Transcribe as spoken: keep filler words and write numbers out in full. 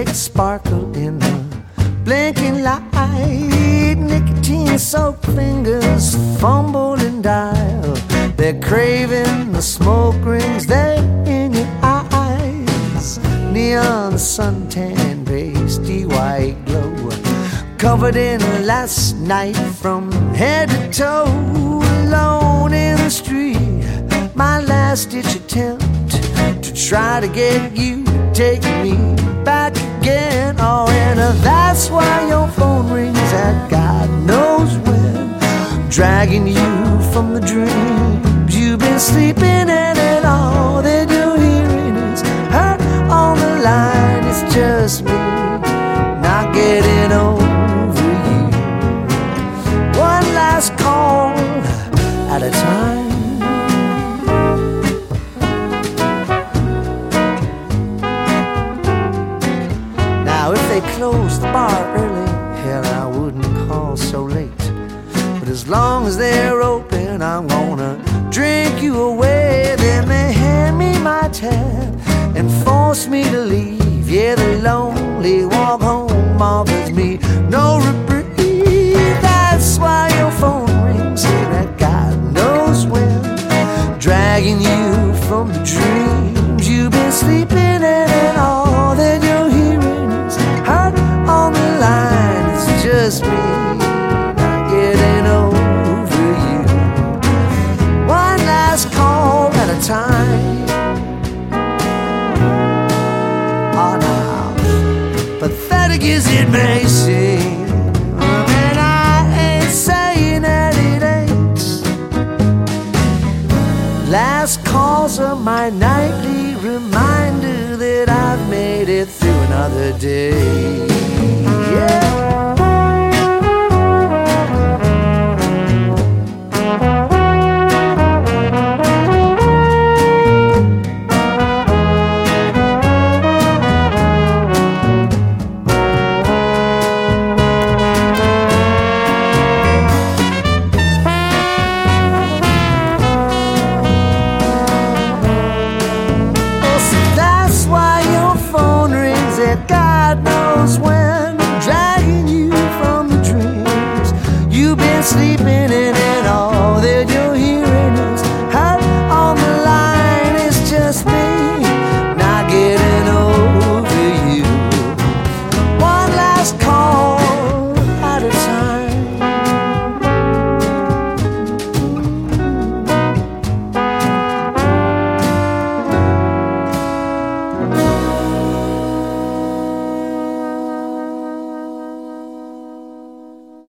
take a sparkle in the blinking light. Nicotine-soaked fingers fumble and dial. They're craving the smoke rings there in your eyes. Neon suntan pasty white glow, covered in last night from head to toe. Alone in the street, my last ditch attempt to try to get you to take me back again. Oh, and uh, that's why your phone rings at God knows when, dragging you from the dreams you've been sleeping in, and all that you're hearing is hurt on the line. It's just me not getting over you. One last call at a time. Now if they close the bar early, hell, I wouldn't call so late. But as long as they're open, I'm gonna drink you away. Then they hand me my tab and force me to leave. Yeah, the lonely walk home offers me no reprieve. That's why your phone rings here at God knows when, dragging you from the dreams you've been sleeping in, and all that you're hearing is hurt on the line. It's just me not getting over you. One last call at a time. Oh, now, pathetic as it may seem, and I ain't saying that it ain't. Last calls are my nightly reminder that I've made it through another day. Yeah. God knows when, dragging you from the dreams you've been sleeping in, and all that you're